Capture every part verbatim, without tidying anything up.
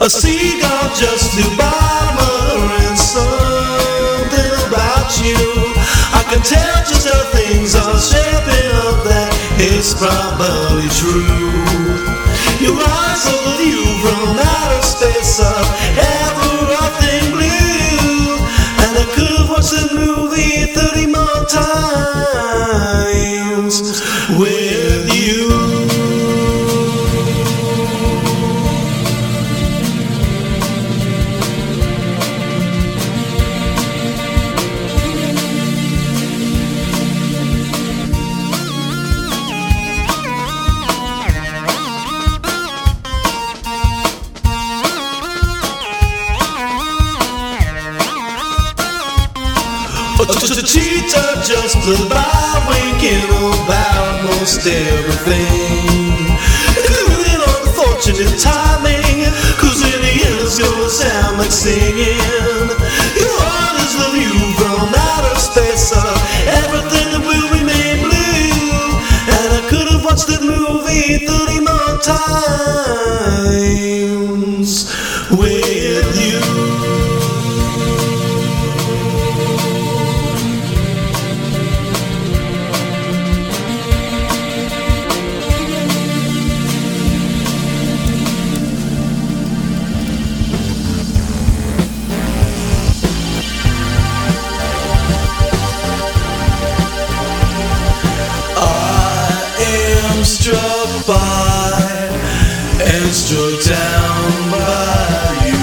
A seagull just flew by, muttering something about you. I can tell just how things are shaping up, that it's probably true. Your eyes over the view from outer space are everything blue. And I could have watched the movie thirty more times with you. Just a cheetah just flew by, winking about most everything. Including unfortunate timing, cause in the end it's gonna sound like singing. Your heart is the view from outer space, uh, everything that will remain blue. And I could have watched that movie thirty more times with you. Struck by and struck down by you.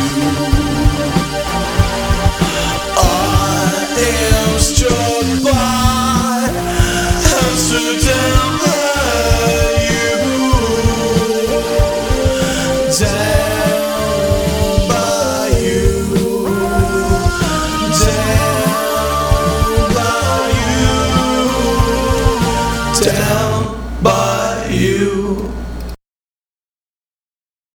I am struck by and struck down.